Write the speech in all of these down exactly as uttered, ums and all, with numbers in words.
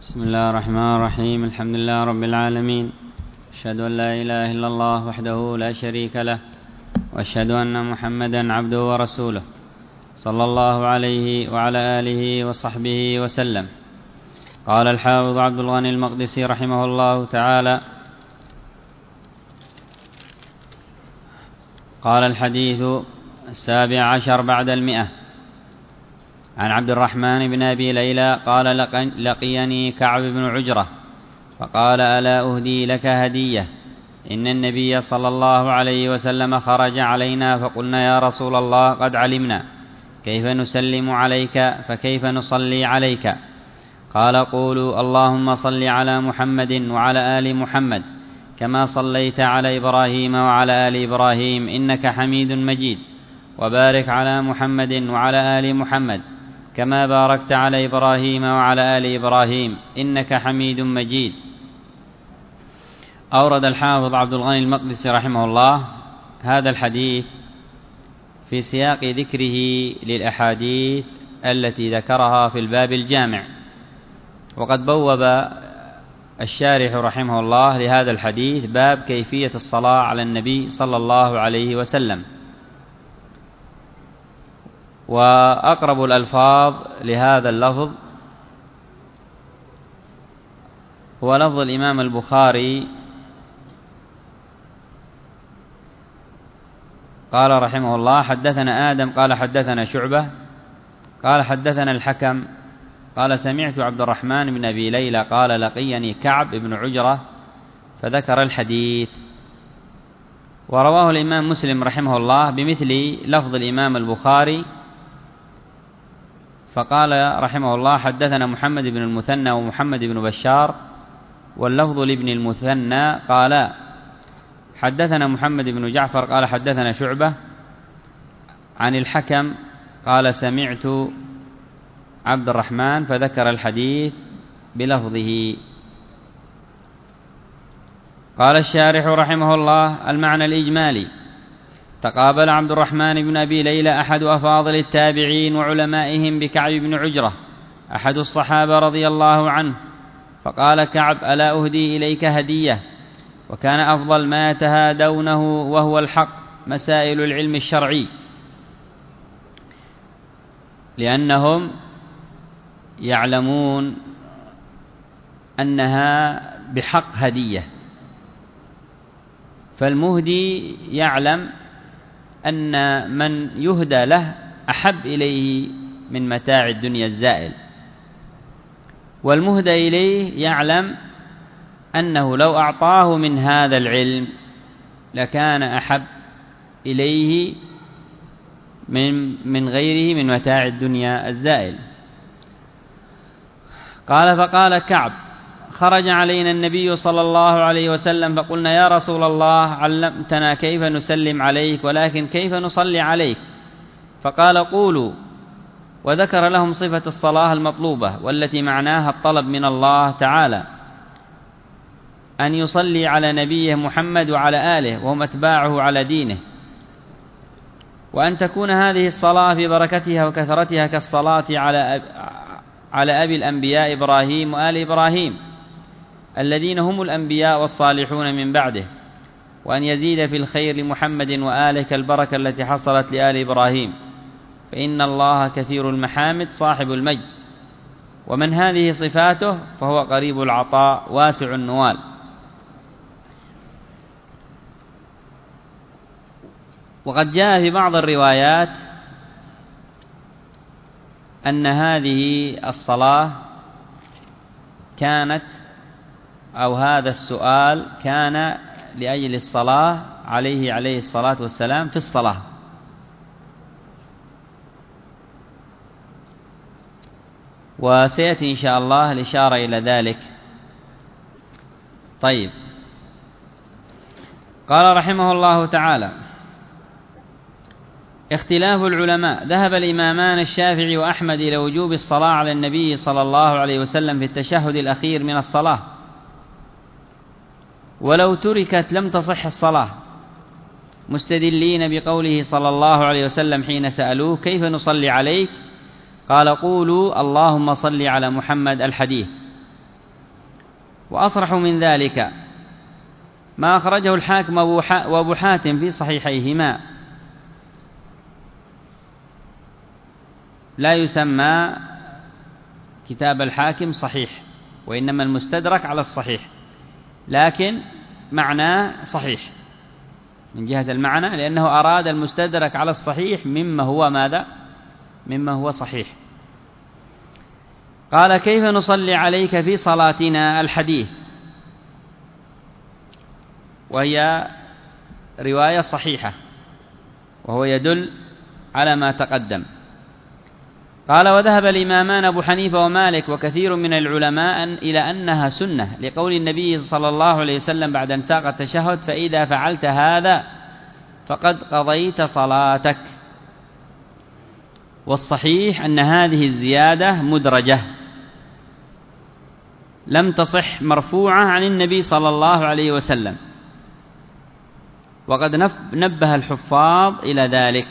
بسم الله الرحمن الرحيم. الحمد لله رب العالمين، أشهد أن لا إله إلا الله وحده لا شريك له، وأشهد أن محمدا عبده ورسوله، صلى الله عليه وعلى آله وصحبه وسلم. قال الحافظ عبد الغني المقدسي رحمه الله تعالى: قال الحديث السابع عشر بعد المئة. عن عبد الرحمن بن أبي ليلى قال: لقيني كعب بن عجرة فقال: ألا أهدي لك هدية؟ إن النبي صلى الله عليه وسلم خرج علينا فقلنا: يا رسول الله، قد علمنا كيف نسلم عليك، فكيف نصلي عليك؟ قال: قولوا: اللهم صل على محمد وعلى آل محمد كما صليت على إبراهيم وعلى آل إبراهيم إنك حميد مجيد، وبارك على محمد وعلى آل محمد كما باركت على إبراهيم وعلى آل إبراهيم إنك حميد مجيد. أورد الحافظ عبد الغني المقدسي رحمه الله هذا الحديث في سياق ذكره للأحاديث التي ذكرها في الباب الجامع، وقد بوب الشارح رحمه الله لهذا الحديث باب كيفية الصلاة على النبي صلى الله عليه وسلم. وأقرب الألفاظ لهذا اللفظ هو لفظ الإمام البخاري، قال رحمه الله: حدثنا آدم قال حدثنا شعبة قال حدثنا الحكم قال: سمعت عبد الرحمن بن أبي ليلى قال: لقيني كعب بن عجرة، فذكر الحديث. ورواه الإمام مسلم رحمه الله بمثل لفظ الإمام البخاري، فقال رحمه الله: حدثنا محمد بن المثنى ومحمد بن بشار، واللفظ لابن المثنى قال: حدثنا محمد بن جعفر قال حدثنا شعبة عن الحكم قال: سمعت عبد الرحمن، فذكر الحديث بلفظه. قال الشارح رحمه الله: المعنى الإجمالي: تقابل عبد الرحمن بن أبي ليلى أحد أفاضل التابعين وعلمائهم بكعب بن عجرة أحد الصحابة رضي الله عنه، فقال كعب: ألا أهدي إليك هدية؟ وكان أفضل ما يتهادونه وهو الحق مسائل العلم الشرعي، لأنهم يعلمون أنها بحق هدية، فالمهدي يعلم أن من يهدى له أحب إليه من متاع الدنيا الزائل، والمهدى إليه يعلم أنه لو أعطاه من هذا العلم لكان أحب إليه من من غيره من متاع الدنيا الزائل. قال: فقال كعب: خرج علينا النبي صلى الله عليه وسلم فقلنا: يا رسول الله، علمتنا كيف نسلم عليك، ولكن كيف نصلي عليك؟ فقال: قولوا. وذكر لهم صفة الصلاة المطلوبة، والتي معناها الطلب من الله تعالى أن يصلي على نبيه محمد وعلى آله وهم أتباعه على دينه، وأن تكون هذه الصلاة في بركتها وكثرتها كالصلاة على على أبي الأنبياء إبراهيم وآل إبراهيم الذين هم الأنبياء والصالحون من بعده، وأن يزيد في الخير لمحمد وآله كالبركة التي حصلت لآل إبراهيم، فإن الله كثير المحامد صاحب المجد، ومن هذه صفاته فهو قريب العطاء واسع النوال. وقد جاء في بعض الروايات أن هذه الصلاة كانت أو هذا السؤال كان لأجل الصلاة عليه عليه الصلاة والسلام في الصلاة. وسيأتي إن شاء الله الإشارة إلى ذلك. طيب، قال رحمه الله تعالى: اختلاف العلماء. ذهب الإمامان الشافعي وأحمد إلى وجوب الصلاة على النبي صلى الله عليه وسلم في التشهد الأخير من الصلاة، ولو تركت لم تصح الصلاة، مستدلين بقوله صلى الله عليه وسلم حين سألوه: كيف نصلي عليك؟ قال: قولوا: اللهم صل على محمد، الحديث. وأصرح من ذلك ما أخرجه الحاكم وأبو حاتم في صحيحيهما، لا يسمى كتاب الحاكم صحيح، وإنما المستدرك على الصحيح، لكن معناه صحيح من جهة المعنى، لأنه أراد المستدرك على الصحيح مما هو ماذا؟ مما هو صحيح. قال: كيف نصلي عليك في صلاتنا؟ الحديث، وهي رواية صحيحة، وهو يدل على ما تقدم. قال: وذهب الإمامان أبو حنيفة ومالك وكثير من العلماء إلى أنها سنة، لقول النبي صلى الله عليه وسلم بعد أن ساق التشهد: فإذا فعلت هذا فقد قضيت صلاتك. والصحيح أن هذه الزيادة مدرجة لم تصح مرفوعة عن النبي صلى الله عليه وسلم، وقد نبه الحفاظ إلى ذلك.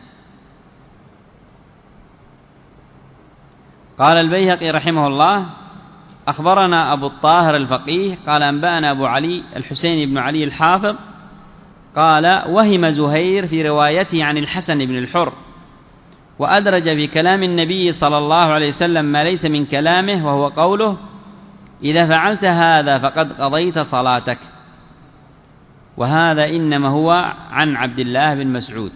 قال البيهقي رحمه الله: أخبرنا أبو الطاهر الفقيه قال أنبأنا أبو علي الحسين بن علي الحافظ قال: وهم زهير في روايته عن الحسن بن الحر، وأدرج في كلام النبي صلى الله عليه وسلم ما ليس من كلامه، وهو قوله: إذا فعلت هذا فقد قضيت صلاتك. وهذا إنما هو عن عبد الله بن مسعود،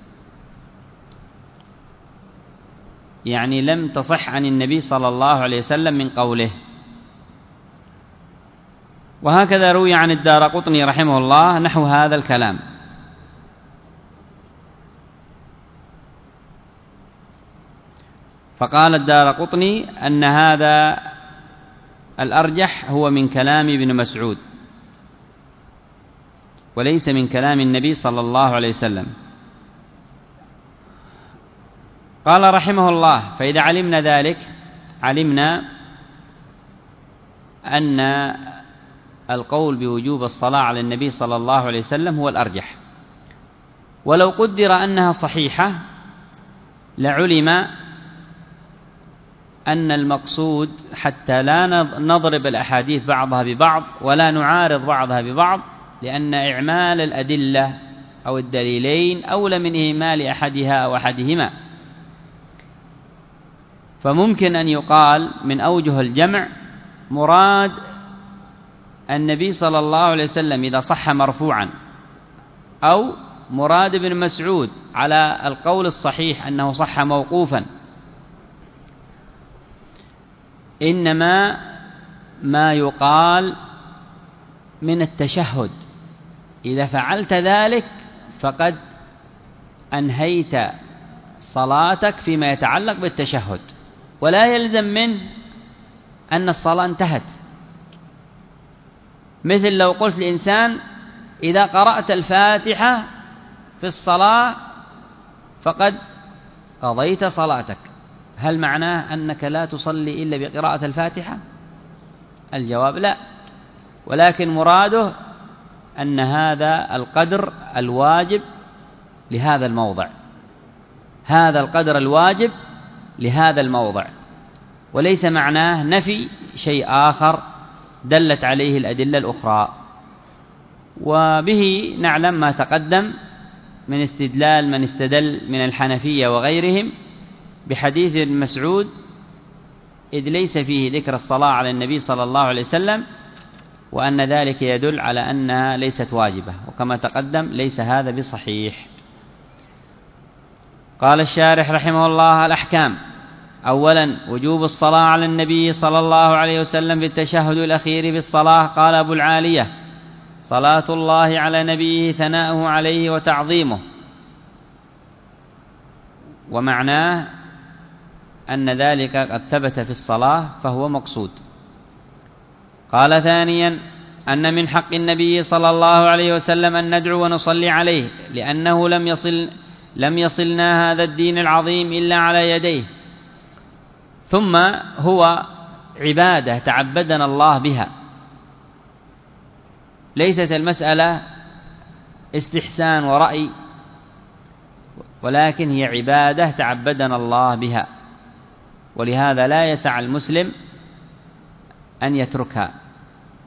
يعني لم تصح عن النبي صلى الله عليه وسلم من قوله. وهكذا روي عن الدارقطني رحمه الله نحو هذا الكلام. فقال الدارقطني أن هذا الأرجح هو من كلام ابن مسعود وليس من كلام النبي صلى الله عليه وسلم. قال رحمه الله: فإذا علمنا ذلك علمنا أن القول بوجوب الصلاة على النبي صلى الله عليه وسلم هو الأرجح، ولو قدر أنها صحيحة لعلم أن المقصود حتى لا نضرب الأحاديث بعضها ببعض ولا نعارض بعضها ببعض، لأن إعمال الأدلة أو الدليلين أولى من إهمال أحدها أو أحدهما. فممكن أن يقال من أوجه الجمع مراد النبي صلى الله عليه وسلم إذا صح مرفوعا، أو مراد ابن مسعود على القول الصحيح أنه صح موقوفا. إنما ما يقال من التشهد: إذا فعلت ذلك فقد أنهيت صلاتك فيما يتعلق بالتشهد، ولا يلزم منه أن الصلاة انتهت. مثل لو قلت لإنسان: إذا قرأت الفاتحة في الصلاة فقد قضيت صلاتك، هل معناه أنك لا تصلي إلا بقراءة الفاتحة؟ الجواب لا، ولكن مراده أن هذا القدر الواجب لهذا الموضع، هذا القدر الواجب لهذا الموضع، وليس معناه نفي شيء آخر دلت عليه الأدلة الأخرى. وبه نعلم ما تقدم من استدلال من استدل من الحنفية وغيرهم بحديث ابن مسعود، إذ ليس فيه ذكر الصلاة على النبي صلى الله عليه وسلم، وأن ذلك يدل على أنها ليست واجبة، وكما تقدم ليس هذا بصحيح. قال الشارح رحمه الله: الأحكام: أولا وجوب الصلاة على النبي صلى الله عليه وسلم في التشهد الأخير في الصلاة. قال أبو العالية: صلاة الله على نبيه ثناؤه عليه وتعظيمه، ومعناه أن ذلك قد ثبت في الصلاة فهو مقصود. قال ثانيا: أن من حق النبي صلى الله عليه وسلم أن ندعو ونصلي عليه، لأنه لم يصل لم يصلنا هذا الدين العظيم إلا على يديه، ثم هو عبادة تعبدنا الله بها، ليست المسألة استحسان ورأي، ولكن هي عبادة تعبدنا الله بها، ولهذا لا يسع المسلم أن يتركها،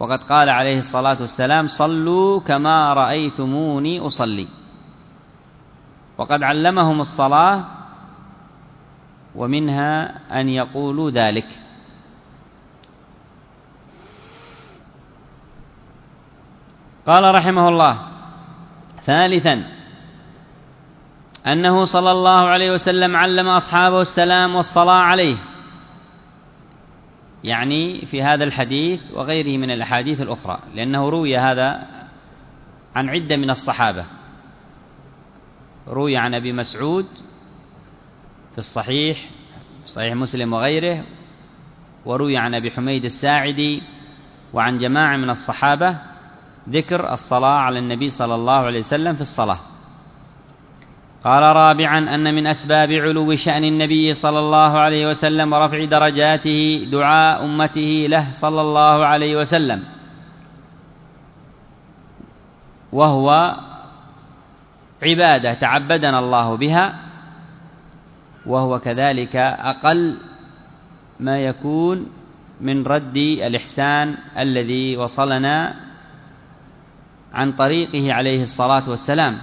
وقد قال عليه الصلاة والسلام: صلوا كما رأيتموني أصلي. وقد علمهم الصلاة، ومنها أن يقولوا ذلك. قال رحمه الله: ثالثا أنه صلى الله عليه وسلم علم أصحابه السلام والصلاة عليه، يعني في هذا الحديث وغيره من الأحاديث الأخرى، لأنه روي هذا عن عدة من الصحابة. روي عن أبي مسعود في الصحيح، صحيح مسلم وغيره، وروي عن أبي حميد الساعدي وعن جماعة من الصحابة ذكر الصلاة على النبي صلى الله عليه وسلم في الصلاة. قال: رابعا أن من أسباب علو شأن النبي صلى الله عليه وسلم ورفع درجاته دعاء أمته له صلى الله عليه وسلم، وهو عبادة تعبدنا الله بها، وهو كذلك أقل ما يكون من رد الإحسان الذي وصلنا عن طريقه عليه الصلاة والسلام،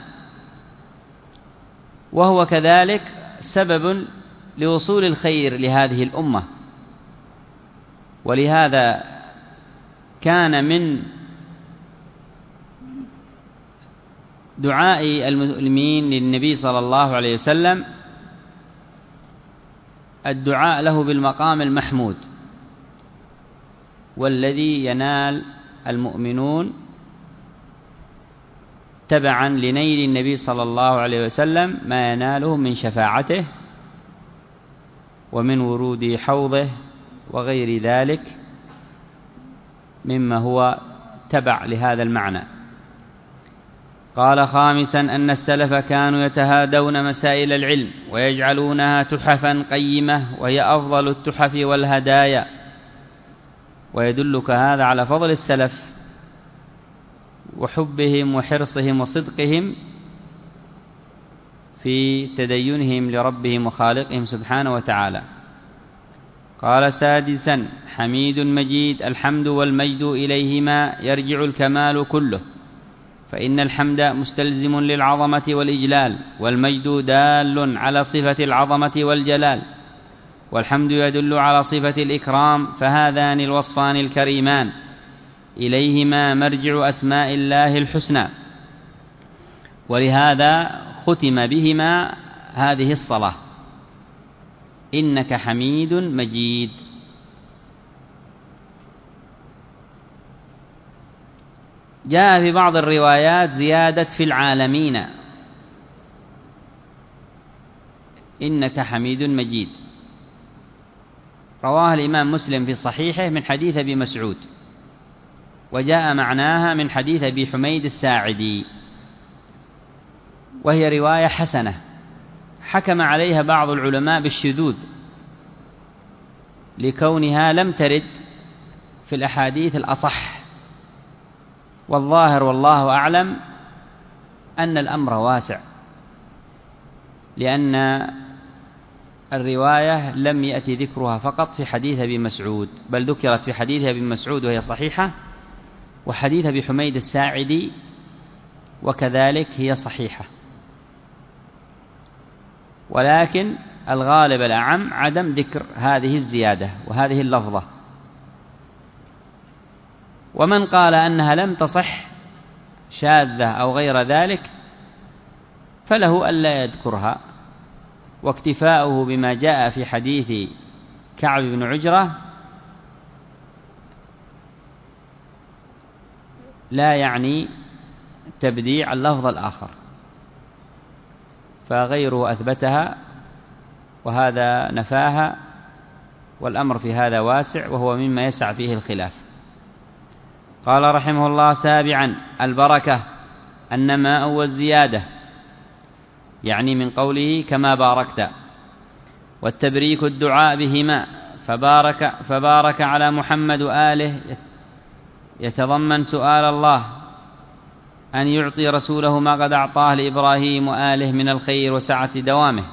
وهو كذلك سبب لوصول الخير لهذه الأمة. ولهذا كان من دعاء المسلمين للنبي صلى الله عليه وسلم الدعاء له بالمقام المحمود، والذي ينال المؤمنون تبعا لنيل النبي صلى الله عليه وسلم ما يناله من شفاعته ومن ورود حوضه وغير ذلك مما هو تبع لهذا المعنى. قال: خامسا أن السلف كانوا يتهادون مسائل العلم ويجعلونها تحفا قيمة، وهي أفضل التحف والهدايا. ويدلك هذا على فضل السلف وحبهم وحرصهم وصدقهم في تدينهم لربهم وخالقهم سبحانه وتعالى. قال: سادسا حميد مجيد، الحمد والمجد إليهما يرجع الكمال كله، فإن الحمد مستلزم للعظمة والإجلال، والمجد دال على صفة العظمة والجلال، والحمد يدل على صفة الإكرام، فهذان الوصفان الكريمان إليهما مرجع أسماء الله الحسنى، ولهذا ختم بهما هذه الصلاة: إنك حميد مجيد. جاء في بعض الروايات زيادة في العالمين، إنك حميد مجيد، رواه الإمام مسلم في صحيحه من حديث أبي مسعود، وجاء معناها من حديث أبي حميد الساعدي، وهي رواية حسنة حكم عليها بعض العلماء بالشذوذ لكونها لم ترد في الأحاديث الأصح، والظاهر والله أعلم أن الأمر واسع، لأن الرواية لم يأتي ذكرها فقط في حديث أبي مسعود، بل ذكرت في حديث أبي مسعود وهي صحيحة، وحديث أبي حميد الساعدي وكذلك هي صحيحة، ولكن الغالب الأعم عدم ذكر هذه الزيادة وهذه اللفظة. ومن قال أنها لم تصح شاذة أو غير ذلك فله ألا يذكرها، واكتفاؤه بما جاء في حديث كعب بن عجرة لا يعني تبديع اللفظ الآخر، فغيره أثبتها وهذا نفاها، والأمر في هذا واسع وهو مما يسع فيه الخلاف. قال رحمه الله: سابعا البركة النماء والزيادة، يعني من قوله كما باركت، والتبريك الدعاء بهما، فبارك, فبارك على محمد وآله يتضمن سؤال الله أن يعطي رسوله ما قد أعطاه لإبراهيم وآله من الخير وسعة دوامه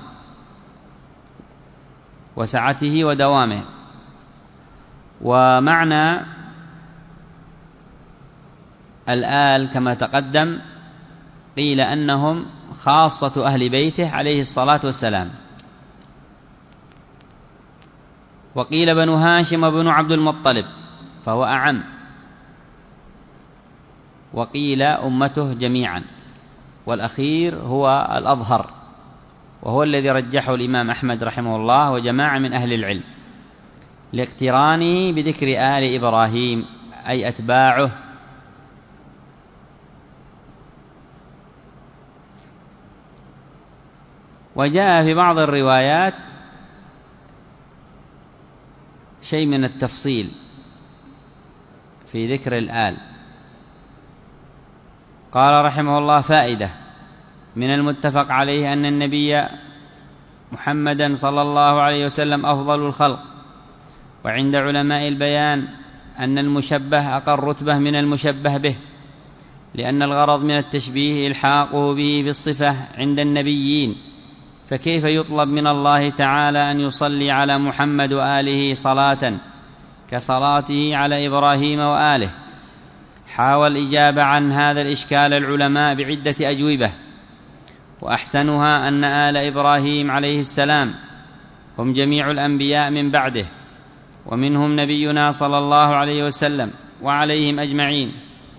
وسعته ودوامه. ومعنى الآل كما تقدم قيل أنهم خاصة أهل بيته عليه الصلاة والسلام، وقيل بنو هاشم وبنو عبد المطلب فهو أعم، وقيل أمته جميعا، والأخير هو الأظهر وهو الذي رجحه الإمام أحمد رحمه الله وجماعة من أهل العلم لاقترانه بذكر آل إبراهيم أي أتباعه. وجاء في بعض الروايات شيء من التفصيل في ذكر الآل. قال رحمه الله: فائدة: من المتفق عليه أن النبي محمدا صلى الله عليه وسلم أفضل الخلق، وعند علماء البيان أن المشبه أقل رتبة من المشبه به، لأن الغرض من التشبيه إلحاقه به بالصفة عند النبيين، فكيف يطلب من الله تعالى أن يصلي على محمد وآله صلاة كصلاته على إبراهيم وآله؟ حاول الإجابة عن هذا الإشكال العلماء بعدة أجوبة، وأحسنها أن آل إبراهيم عليه السلام هم جميع الأنبياء من بعده، ومنهم نبينا صلى الله عليه وسلم وعليهم أجمعين،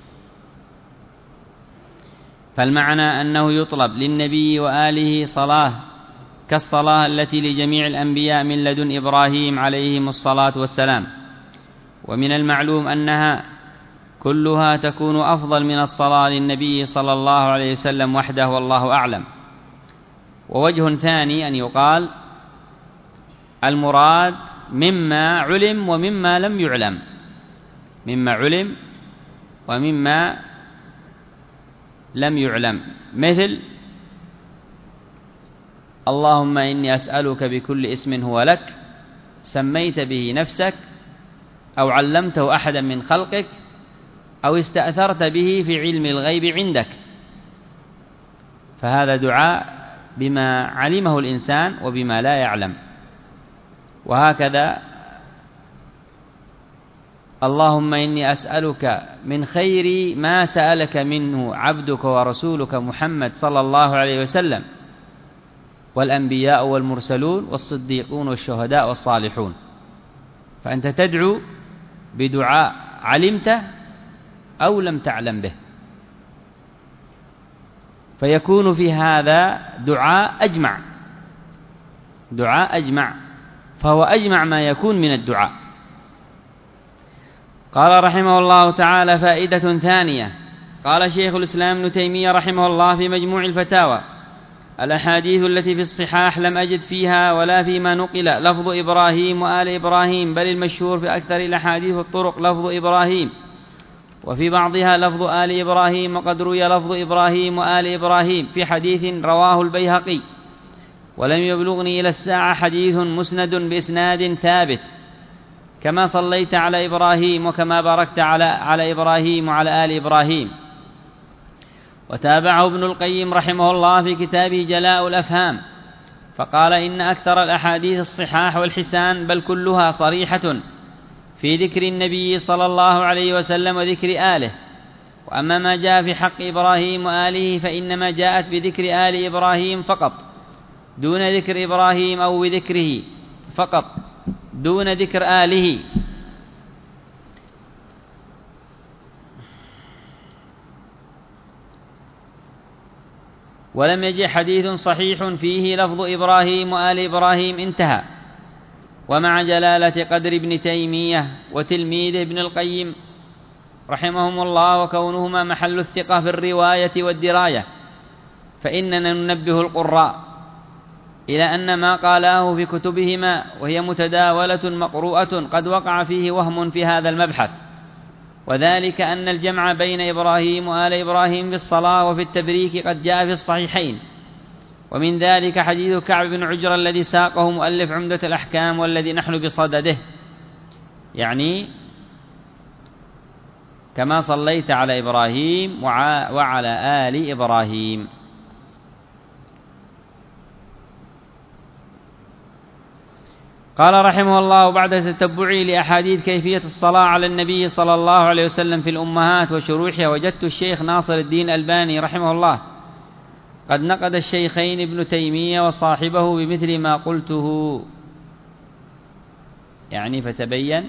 فالمعنى أنه يطلب للنبي وآله صلاة كالصلاة التي لجميع الأنبياء من لدن إبراهيم عليهم الصلاة والسلام، ومن المعلوم أنها كلها تكون أفضل من الصلاة للنبي صلى الله عليه وسلم وحده، والله أعلم. ووجه ثاني أن يقال المراد مما علم ومما لم يعلم، مما علم ومما لم يعلم، مثل اللهم إني أسألك بكل اسم هو لك سميت به نفسك أو علمته أحدا من خلقك أو استأثرت به في علم الغيب عندك، فهذا دعاء بما علمه الإنسان وبما لا يعلم. وهكذا اللهم إني أسألك من خير ما سألك منه عبدك ورسولك محمد صلى الله عليه وسلم والأنبياء والمرسلون والصديقون والشهداء والصالحون، فأنت تدعو بدعاء علمته أو لم تعلم به، فيكون في هذا دعاء أجمع، دعاء أجمع، فهو أجمع ما يكون من الدعاء. قال رحمه الله تعالى: فائدة ثانية. قال شيخ الإسلام ابن تيمية رحمه الله في مجموع الفتاوى: الأحاديث التي في الصحاح لم أجد فيها ولا فيما نقل لفظ إبراهيم وآل إبراهيم، بل المشهور في أكثر الأحاديث الطرق لفظ إبراهيم، وفي بعضها لفظ آل إبراهيم، وقد روي لفظ إبراهيم وآل إبراهيم في حديث رواه البيهقي، ولم يبلغني إلى الساعة حديث مسند بإسناد ثابت كما صليت على إبراهيم وكما باركت على على إبراهيم وعلى آل إبراهيم. وتابعه ابن القيم رحمه الله في كتابه جلاء الأفهام فقال: إن أكثر الأحاديث الصحاح والحسان بل كلها صريحة في ذكر النبي صلى الله عليه وسلم وذكر آله، وأما ما جاء في حق إبراهيم وآله فإنما جاءت بذكر آل إبراهيم فقط دون ذكر إبراهيم، أو بذكره فقط دون ذكر آله. ولم يجئ حديث صحيح فيه لفظ إبراهيم وآل إبراهيم، انتهى. ومع جلالة قدر ابن تيمية وتلميذه ابن القيم رحمهم الله وكونهما محل الثقة في الرواية والدراية، فإننا ننبه القراء إلى أن ما قالاه في كتبهما وهي متداولة مقروءة قد وقع فيه وهم في هذا المبحث، وذلك أن الجمع بين إبراهيم وآل إبراهيم في الصلاة وفي التبريك قد جاء في الصحيحين، ومن ذلك حديث كعب بن عجرة الذي ساقه مؤلف عمدة الأحكام والذي نحن بصدده، يعني كما صليت على إبراهيم وعلى آل إبراهيم. قال رحمه الله: بعد تتبعي لأحاديث كيفية الصلاة على النبي صلى الله عليه وسلم في الأمهات وشروحها، وجدت الشيخ ناصر الدين الألباني رحمه الله قد نقد الشيخين ابن تيمية وصاحبه بمثل ما قلته، يعني فتبين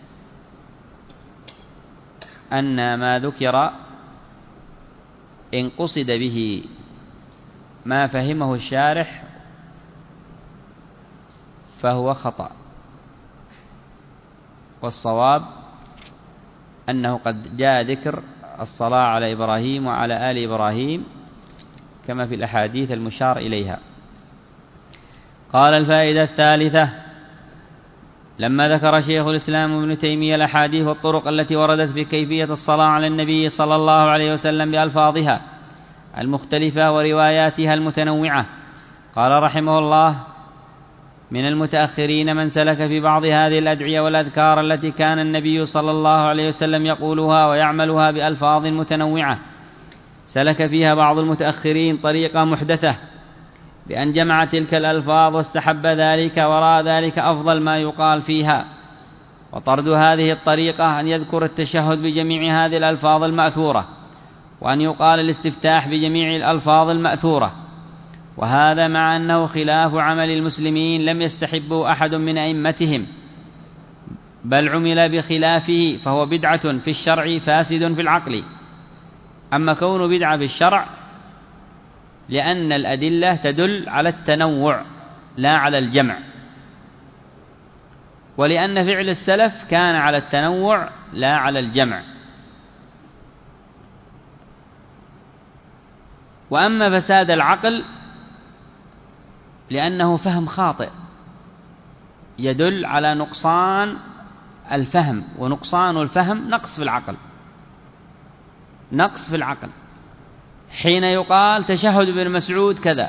أن ما ذكر إن قصد به ما فهمه الشارح فهو خطأ، والصواب أنه قد جاء ذكر الصلاة على إبراهيم وعلى آل إبراهيم كما في الأحاديث المشار إليها. قال: الفائدة الثالثة: لما ذكر شيخ الإسلام ابن تيمية الأحاديث والطرق التي وردت في كيفية الصلاة على النبي صلى الله عليه وسلم بألفاظها المختلفة ورواياتها المتنوعة، قال رحمه الله: من المتأخرين من سلك في بعض هذه الأدعية والأذكار التي كان النبي صلى الله عليه وسلم يقولها ويعملها بألفاظ متنوعة، سلك فيها بعض المتأخرين طريقة محدثة بأن جمع تلك الألفاظ واستحب ذلك وراء ذلك أفضل ما يقال فيها. وطرد هذه الطريقة أن يذكر التشهد بجميع هذه الألفاظ المأثورة، وأن يقال الاستفتاح بجميع الألفاظ المأثورة، وهذا مع أنه خلاف عمل المسلمين لم يستحبه أحد من أئمتهم، بل عمل بخلافه، فهو بدعة في الشرع فاسد في العقل. أما كون بدعة في الشرع لأن الأدلة تدل على التنوع لا على الجمع، ولأن فعل السلف كان على التنوع لا على الجمع. وأما فساد العقل لأنه فهم خاطئ يدل على نقصان الفهم، ونقصان الفهم نقص في العقل، نقص في العقل. حين يقال تشهد ابن مسعود كذا،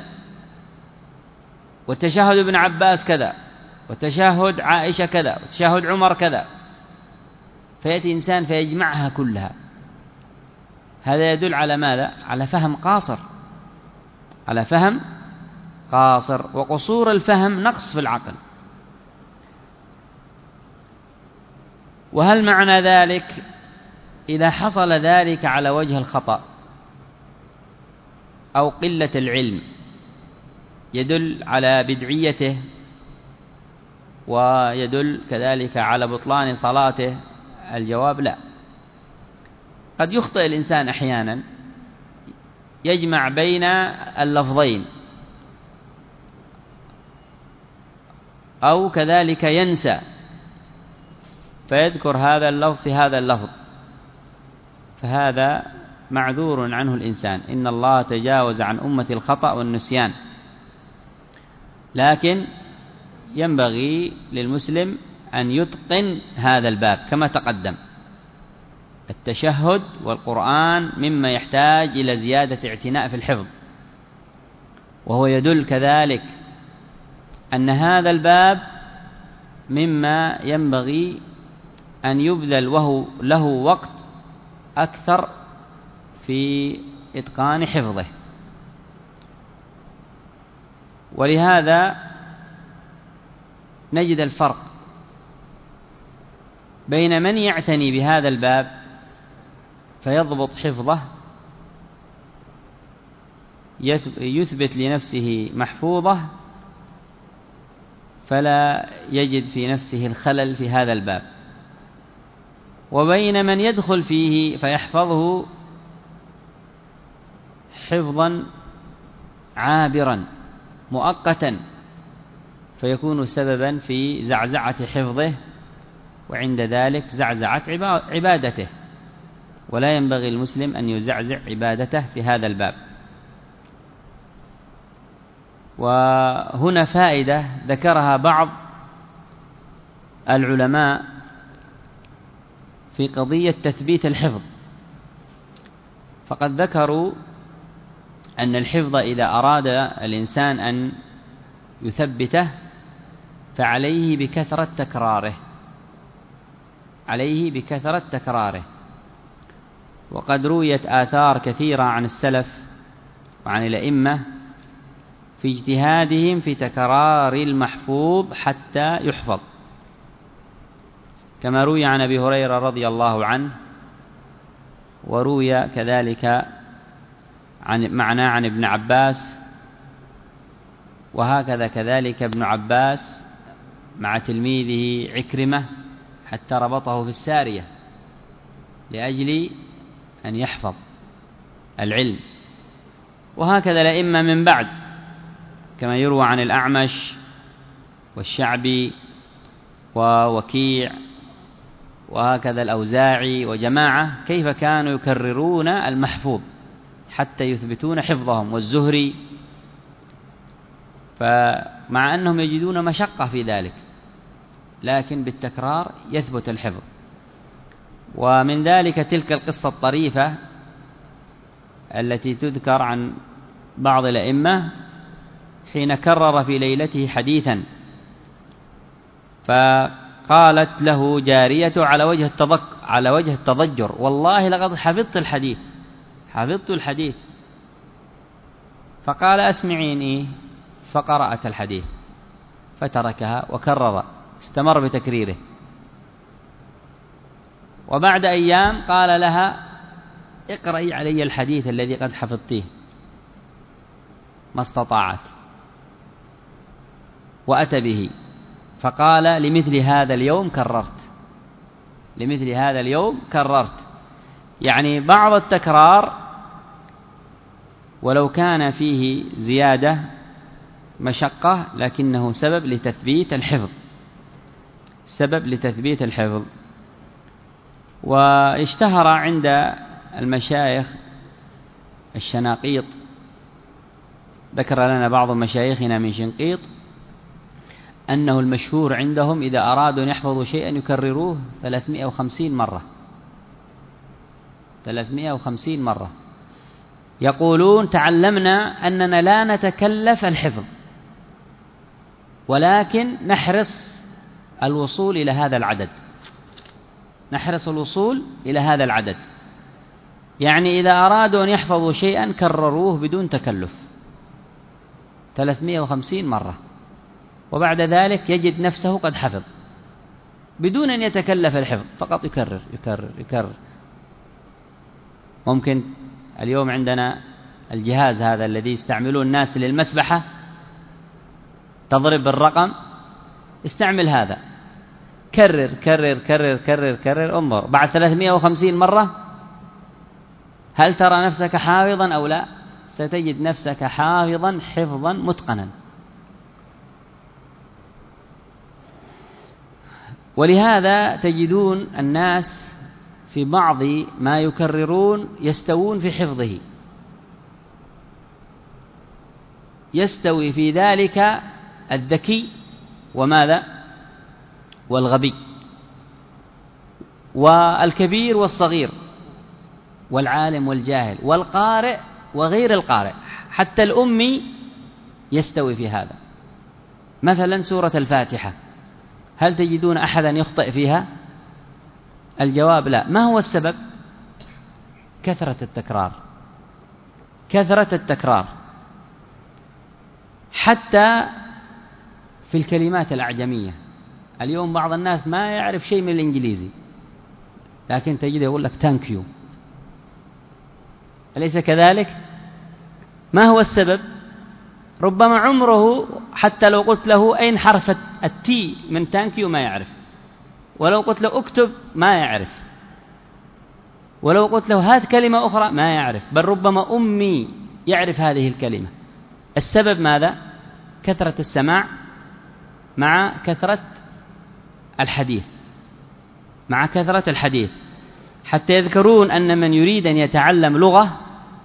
وتشهد ابن عباس كذا، وتشهد عائشة كذا، وتشهد عمر كذا، فيأتي إنسان فيجمعها كلها، هذا يدل على ماذا؟ على فهم قاصر، على فهم قاصر، وقصور الفهم نقص في العقل. وهل معنى ذلك إذا حصل ذلك على وجه الخطأ أو قلة العلم يدل على بدعيته ويدل كذلك على بطلان صلاته؟ الجواب لا. قد يخطئ الإنسان أحيانا، يجمع بين اللفظين، أو كذلك ينسى فيذكر هذا اللفظ في هذا اللفظ، فهذا معذور عنه الإنسان، إن الله تجاوز عن أمة الخطأ والنسيان. لكن ينبغي للمسلم أن يتقن هذا الباب كما تقدم. التشهد والقرآن مما يحتاج إلى زيادة اعتناء في الحفظ، وهو يدل كذلك أن هذا الباب مما ينبغي أن يبذل وهو له وقت أكثر في إتقان حفظه. ولهذا نجد الفرق بين من يعتني بهذا الباب فيضبط حفظه، يثبت لنفسه محفوظة فلا يجد في نفسه الخلل في هذا الباب، وبين من يدخل فيه فيحفظه حفظا عابرا مؤقتا فيكون سببا في زعزعة حفظه، وعند ذلك زعزعة عبادته، ولا ينبغي المسلم أن يزعزع عبادته في هذا الباب. وهنا فائدة ذكرها بعض العلماء في قضية تثبيت الحفظ، فقد ذكروا أن الحفظ إذا أراد الإنسان أن يثبته فعليه بكثرة تكراره، عليه بكثرة تكراره. وقد رويت آثار كثيرة عن السلف وعن الأئمة في اجتهادهم في تكرار المحفوظ حتى يحفظ، كما روي عن أبي هريرة رضي الله عنه، وروي كذلك عن معنا عن ابن عباس، وهكذا كذلك ابن عباس مع تلميذه عكرمة حتى ربطه في السارية لأجل أن يحفظ العلم. وهكذا الأئمة من بعد كما يروى عن الأعمش والشعبي ووكيع وهكذا الأوزاعي وجماعة كيف كانوا يكررون المحفوظ حتى يثبتون حفظهم، والزهري، فمع أنهم يجدون مشقة في ذلك لكن بالتكرار يثبت الحفظ. ومن ذلك تلك القصة الطريفة التي تذكر عن بعض الأئمة حين كرر في ليلته حديثا، فقالت له جارية على وجه التضك على وجه التضجر: والله لقد حفظت الحديث حفظت الحديث فقال: أسمعيني. فقرأت الحديث فتركها وكرر، استمر بتكريره. وبعد أيام قال لها: اقرأي علي الحديث الذي قد حفظتيه. ما استطاعت وأتى به، فقال: لمثل هذا اليوم كررت لمثل هذا اليوم كررت يعني بعض التكرار ولو كان فيه زيادة مشقة لكنه سبب لتثبيت الحفظ سبب لتثبيت الحفظ. واشتهر عند المشايخ الشناقيط، ذكر لنا بعض مشايخنا من شنقيط أنه المشهور عندهم إذا أرادوا أن يحفظوا شيئا يكرروه ثلاثمائة وخمسين مرة ثلاثمائة وخمسين مرة. يقولون: تعلمنا أننا لا نتكلف الحفظ ولكن نحرص الوصول إلى هذا العدد نحرص الوصول إلى هذا العدد يعني إذا أرادوا أن يحفظوا شيئا كرروه بدون تكلف ثلاثمائة وخمسين مرة، وبعد ذلك يجد نفسه قد حفظ بدون أن يتكلف الحفظ، فقط يكرر يكرر يكرر. ممكن اليوم عندنا الجهاز هذا الذي يستعملون الناس للمسبحة، تضرب بالرقم، استعمل هذا، كرر كرر كرر كرر كرر انظر بعد ثلاثمائة وخمسين مرة هل ترى نفسك حافظا أو لا؟ ستجد نفسك حافظا حفظا متقنا. ولهذا تجدون الناس في بعض ما يكررون يستوون في حفظه، يستوي في ذلك الذكي وماذا والغبي والكبير والصغير والعالم والجاهل والقارئ وغير القارئ، حتى الأمي يستوي في هذا. مثلا سورة الفاتحة هل تجدون أحدا يخطئ فيها؟ الجواب لا. ما هو السبب؟ كثرة التكرار كثرة التكرار حتى في الكلمات الأعجمية. اليوم بعض الناس ما يعرف شيء من الإنجليزي لكن تجده يقول لك thank you، أليس كذلك؟ ما هو السبب؟ ربما عمره حتى لو قلت له أين حرف التي من thank you ما يعرف، ولو قلت له اكتب ما يعرف، ولو قلت له هات كلمة أخرى ما يعرف، بل ربما أمي يعرف هذه الكلمة. السبب ماذا؟ كثرة السماع مع كثرة الحديث مع كثرة الحديث حتى يذكرون أن من يريد أن يتعلم لغة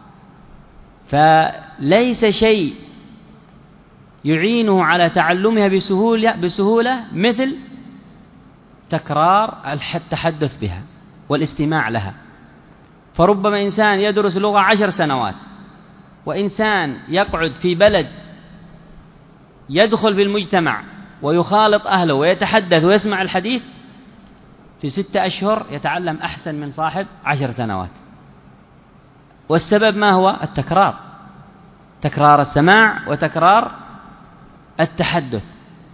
فليس شيء يعينه على تعلمها بسهولة, بسهولة مثل تكرار التحدث بها والاستماع لها. فربما إنسان يدرس لغة عشر سنوات وإنسان يقعد في بلد يدخل في المجتمع ويخالط أهله ويتحدث ويسمع الحديث في ستة أشهر يتعلم أحسن من صاحب عشر سنوات. والسبب ما هو؟ التكرار تكرار السماع وتكرار التحدث.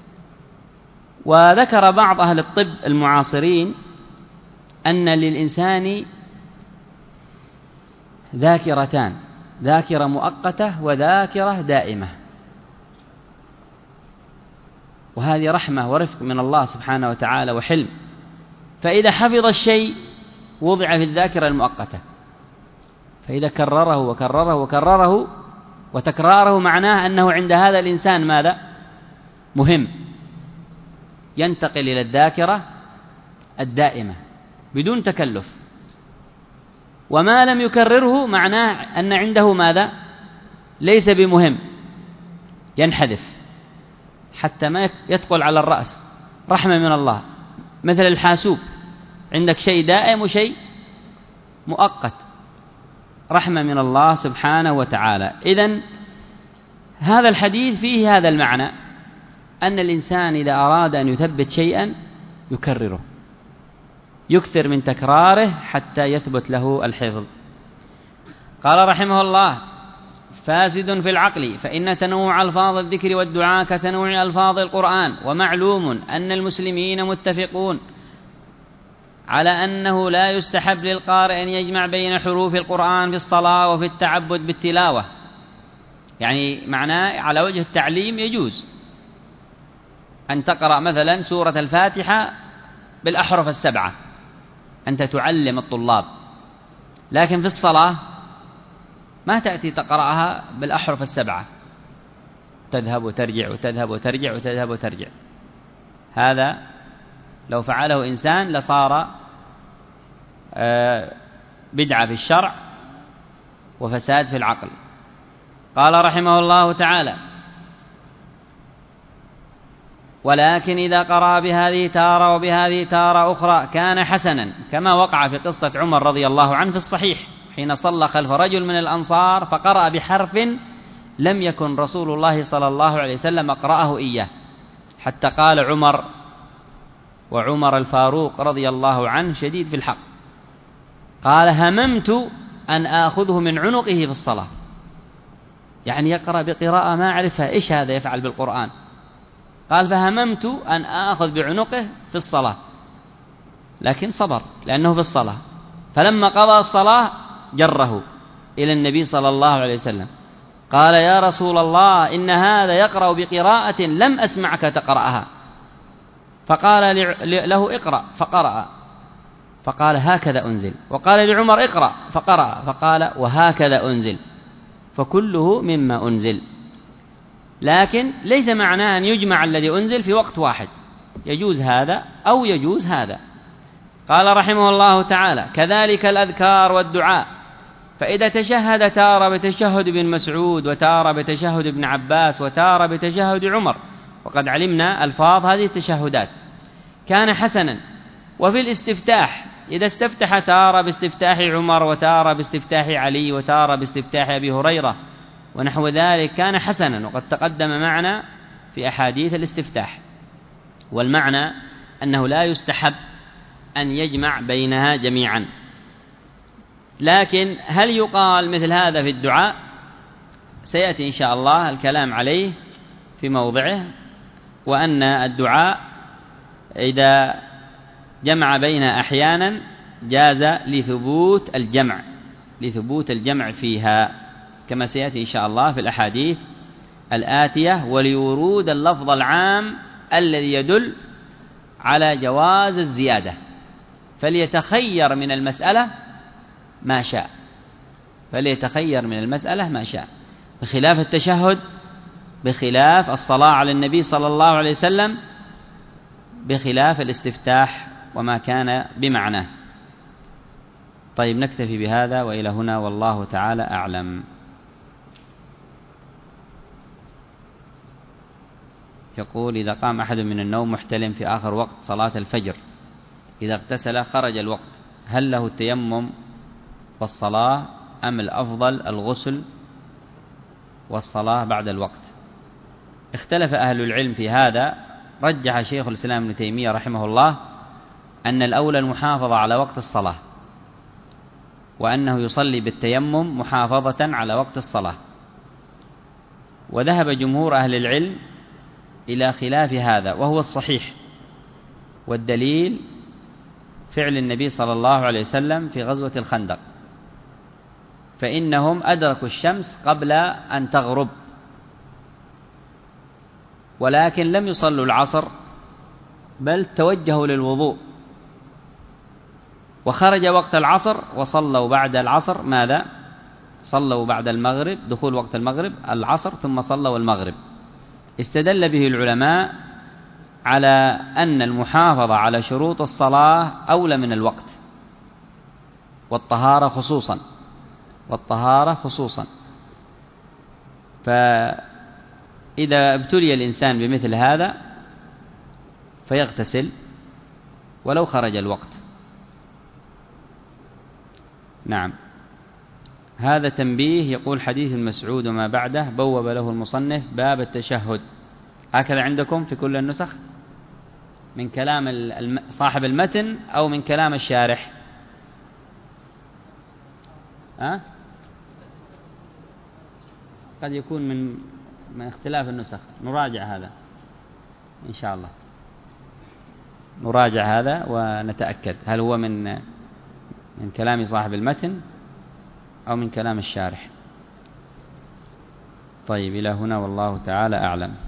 وذكر بعض أهل الطب المعاصرين أن للإنسان ذاكرتان، ذاكرة مؤقتة وذاكرة دائمة، وهذه رحمة ورفق من الله سبحانه وتعالى وحلم. فإذا حفظ الشيء وضع في الذاكرة المؤقتة، فإذا كرره وكرره وكرره، وتكراره معناه أنه عند هذا الإنسان ماذا؟ مهم، ينتقل إلى الذاكرة الدائمة بدون تكلف. وما لم يكرره معناه أن عنده ماذا؟ ليس بمهم، ينحذف حتى ما يثقل على الرأس، رحمة من الله. مثل الحاسوب، عندك شيء دائم وشيء مؤقت، رحمة من الله سبحانه وتعالى. إذن هذا الحديث فيه هذا المعنى، أن الإنسان إذا أراد أن يثبت شيئا يكرره، يكثر من تكراره حتى يثبت له الحفظ. قال رحمه الله: فاسد في العقل، فإن تنوع ألفاظ الذكر والدعاء كتنوع ألفاظ القرآن، ومعلوم أن المسلمين متفقون على أنه لا يستحب للقارئ أن يجمع بين حروف القرآن في الصلاة وفي التعبد بالتلاوة. يعني معناه على وجه التعليم يجوز أن تقرأ مثلا سورة الفاتحة بالأحرف السبعة، أنت تعلم الطلاب، لكن في الصلاة ما تأتي تقرأها بالأحرف السبعة، تذهب وترجع وتذهب وترجع وتذهب وترجع. هذا لو فعله إنسان لصار بدعة في الشرع وفساد في العقل. قال رحمه الله تعالى: ولكن إذا قرأ بهذه تارة وبهذه تارة أخرى كان حسنا، كما وقع في قصة عمر رضي الله عنه في الصحيح حين صلى خلف رجل من الأنصار فقرأ بحرف لم يكن رسول الله صلى الله عليه وسلم أقرأه إياه، حتى قال عمر، وعمر الفاروق رضي الله عنه شديد في الحق، قال: هممت أن آخذه من عنقه في الصلاة. يعني يقرأ بقراءة ما أعرفها، إيش هذا يفعل بالقرآن؟ قال: فهممت أن آخذ بعنقه في الصلاة، لكن صبر لأنه في الصلاة. فلما قضى الصلاة جره إلى النبي صلى الله عليه وسلم، قال: يا رسول الله، إن هذا يقرأ بقراءة لم أسمعك تقرأها. فقال له: اقرأ، فقرأ، فقال: هكذا أنزل. وقال لعمر: اقرأ، فقرأ، فقال: وهكذا أنزل. فكله مما أنزل. لكن ليس معناه أن يجمع الذي أنزل في وقت واحد، يجوز هذا أو يجوز هذا. قال رحمه الله تعالى: كذلك الأذكار والدعاء، فإذا تشهد تار بتشهد ابن مسعود، وتار بتشهد ابن عباس، وتار بتشهد عمر، وقد علمنا ألفاظ هذه التشهدات، كان حسنا. وفي الاستفتاح إذا استفتح تار باستفتاح عمر، وتار باستفتاح علي، وتار باستفتاح أبي هريرة ونحو ذلك، كان حسنا، وقد تقدم معنا في أحاديث الاستفتاح. والمعنى أنه لا يستحب أن يجمع بينها جميعا. لكن هل يقال مثل هذا في الدعاء؟ سيأتي إن شاء الله الكلام عليه في موضعه، وأن الدعاء إذا جمع بين أحيانا جاز لثبوت الجمع لثبوت الجمع فيها، كما سيأتي إن شاء الله في الأحاديث الآتية، ولورود اللفظ العام الذي يدل على جواز الزيادة، فليتخير من المسألة ما شاء فليتخير من المسألة ما شاء بخلاف التشهد، بخلاف الصلاة على النبي صلى الله عليه وسلم، بخلاف الاستفتاح وما كان بمعناه. طيب، نكتفي بهذا وإلى هنا، والله تعالى أعلم. يقول: إذا قام أحد من النوم محتلم في آخر وقت صلاة الفجر، إذا اغتسل خرج الوقت، هل له التيمم والصلاة أم الأفضل الغسل والصلاة بعد الوقت؟ اختلف أهل العلم في هذا. رجح شيخ الإسلام ابن تيمية رحمه الله أن الأولى المحافظة على وقت الصلاة، وأنه يصلي بالتيمم محافظة على وقت الصلاة. وذهب جمهور أهل العلم إلى خلاف هذا، وهو الصحيح، والدليل فعل النبي صلى الله عليه وسلم في غزوة الخندق، فإنهم أدركوا الشمس قبل أن تغرب، ولكن لم يصلوا العصر بل توجهوا للوضوء، وخرج وقت العصر وصلوا بعد العصر ماذا؟ صلوا بعد المغرب، دخول وقت المغرب العصر، ثم صلوا المغرب. استدل به العلماء على أن المحافظة على شروط الصلاة أولى من الوقت، والطهارة خصوصا والطهارة خصوصا فإذا ابتلي الإنسان بمثل هذا فيغتسل ولو خرج الوقت. نعم. هذا تنبيه. يقول حديث مسعود وما بعده بوب له المصنف باب التشهد، هكذا عندكم في كل النسخ من كلام صاحب المتن أو من كلام الشارح؟ أه؟ قد يكون من من اختلاف النسخ، نراجع هذا إن شاء الله، نراجع هذا ونتأكد هل هو من من كلام صاحب المتن أو من كلام الشارح. طيب، إلى هنا والله تعالى أعلم.